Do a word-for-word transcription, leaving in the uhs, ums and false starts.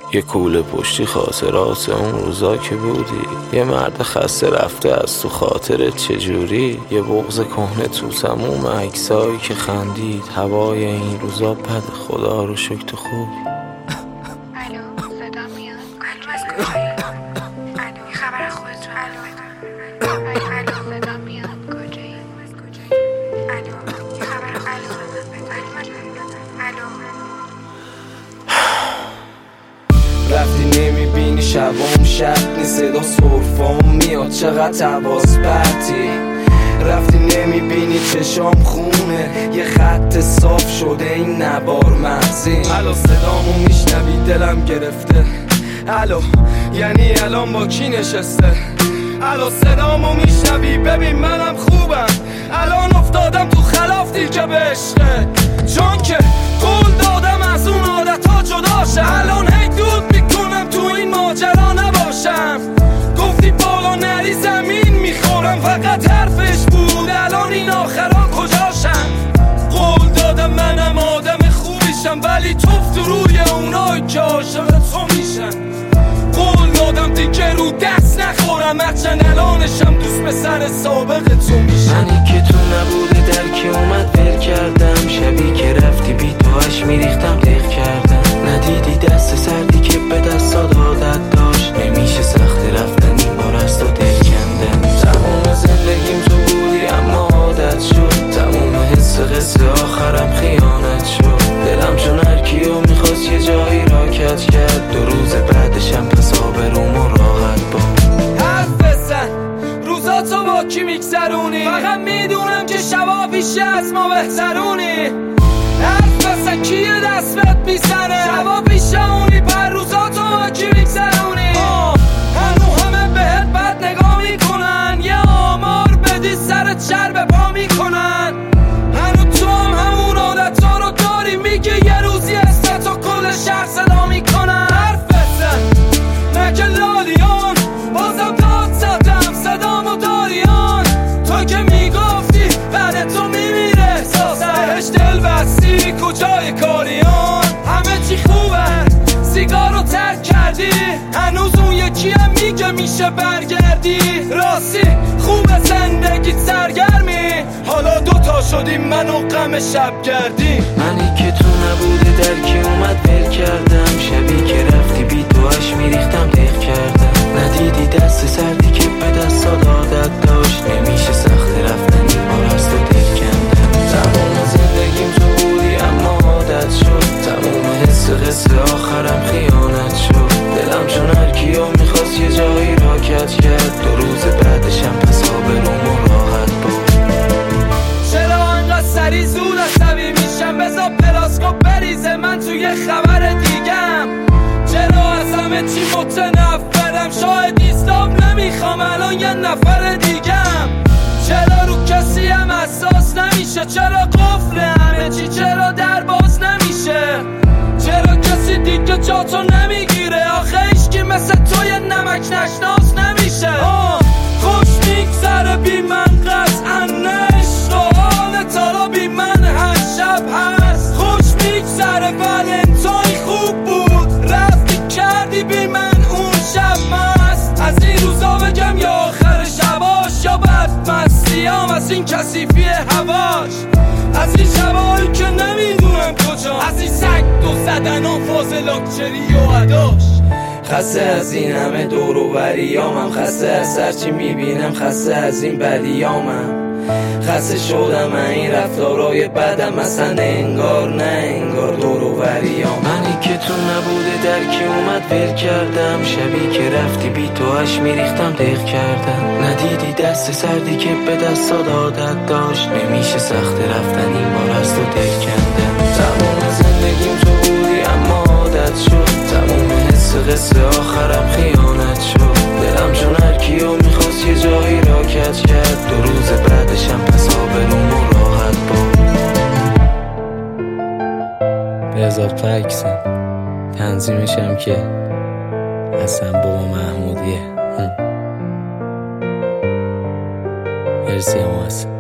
یه کوله پشتی خاطرات اون روزا که بودی، یه مرد خسته رفته از تو خاطرت چجوری، یه بغض کهنه تو تموم عکسایی که خندید. هوای این روزا بد، خدا رو شکر تو خوبی. الو صدا میاد؟ الو از کجایی؟ الو یه خبر از خودتون؟ الو الو صدا میاد؟ کجایی؟ از کجایی؟ الو یه خبر؟ الو الو رفتی نمیبینی شبام شب نیست، صدا سرفام میاد چقدر حواس پرتی. رفتی نمیبینی چشام خونه، یه خط صاف شده این نبار مغزی. الو صدامو میشنوی دلم گرفته، الو یعنی الان با کی نشسته؟ الو صدامو میشنوی ببین منم خوبم، الان افتادم تو خلاف دیر که به عشقه، چون که قول دادم از اون عادتا جداشه. الان هی دود میکنم تو این ماجرا نباشم، گفتی بالا نری زمین میخورم فقط حرفش بود، الان این آخرا کجاشم؟ قول دادم منم آدم خوبیشم ولی توف تو روی اونایی که عاشق تو میشن. قول دادم دیگه رو دست نخورم هرچند الانشم دوست به سر سابق تو میشن. منی که تو نبوده در که اومد ول کردم، شبی که رفتی بی توش میریختم دق کردم. ندیدی دست سردی که به دستات عادت داشت، نمیشه سخت رفتن این بار از تو دل کندم. تموم زندگیم تو بودی اما عادت شد، تموم حس قصه آخرم خیانت شد. دلم چون هر کیو میخواست یه جایی راکت کرد، دو روز بعدشم پس آبرومو راحت بود. حرف بزن روزاتو با کی میگذرونی، فقط میدونم که شبا پیش از ما بهترونی. حرف بزن کیه دست بهت میزنه، شبا پیش اونی پر روزاتو با کی میگذرونی. هنو همه بهت بد نگاه میکنن، یه آمار بدی سرت شر به پا میکنن. هنو تو هم همون عادتا رو داری، میگه یه روزی است تو کل شهر صدا میکنن. حرف بزن نکه لالیان، بازم داد زدم صدامو داریان. تو که میگفتی بعد تو میمیره احساسم، بهش دل بستی کجای کاریان. همه چی خوبه سیگارو ترک کردی، هنوز اون یکی هم میگه میشه برگردی. راستی خوبه زندگیت سرگرمی، حالا دوتا شدیم من و غم شب گردی. منی که تو نبوده در که اومد ول کردم، شبی که رفتی بی توش میریختم دق کردم. ندیدی دست سردی که به دستات عادت داشت، نمیشه سخت رفتن این بار از تو دل کندم. تمام زندگیم تو بودی اما عادت شد، تموم حس قصه آخرم خیانت شد. دلم چون هر کیو میخواست یه جایی راکت کرد، دو روز بعدشم پس آبرومو راحت بود. چرا انقدر سری زود عصبی میشم، بذار پلاسکوپ بریزه من توی خبر دیگم. چرا از همه چی متنفرم، شاید ایستاب نمیخوام الان یه نفر دیگم. چرا رو کسی هم احساس نمیشه، چرا قفل همه چی، چرا در باز نمیشه. چرا کسی دیگه جاتو نمیگیره، آخه عشقی مثل تو یه نمک نشناس نمیشه. آه خوش میگذره بی من قطعا عشق و حال تالا بی من هر شب هست. خوش میگذره ولنتاین خوب بود، رفتی کردی بی من اون شب مست. از این روزا بگم یا آخر شباش، یا بدمستیام از این کثیفی هواش. از این شبایی که نمیدونم کجا، از این سگ دو زدن و فاز لاکچری و عداش. خسته از این همه دور و بریامم، خسته از هرچی میبینم، خسته از این بدیامم. خسته شدم این رفتارای بدم، اصلا انگار نه انگار دور و بریام. منی که تو نبوده در که اومد ول کردم، شبی که رفتی بی توش میریختم دق کردم. ندیدی دست سردی که به دستات عادت داشت، نمیشه سخت رفتن این بار از تو دل کندم. تمام زندگیم تو بودی اما عادت شد، تموم حس قصه آخرم خیانت شد. دلم چون هر کیو میخواست یه جایی راکت کرد، دو روز بعدشم پس آبرومو راحت بود. به اضافه عکسم تنظیمشم که حسن بابا محمودیه. مرسی هم حسن.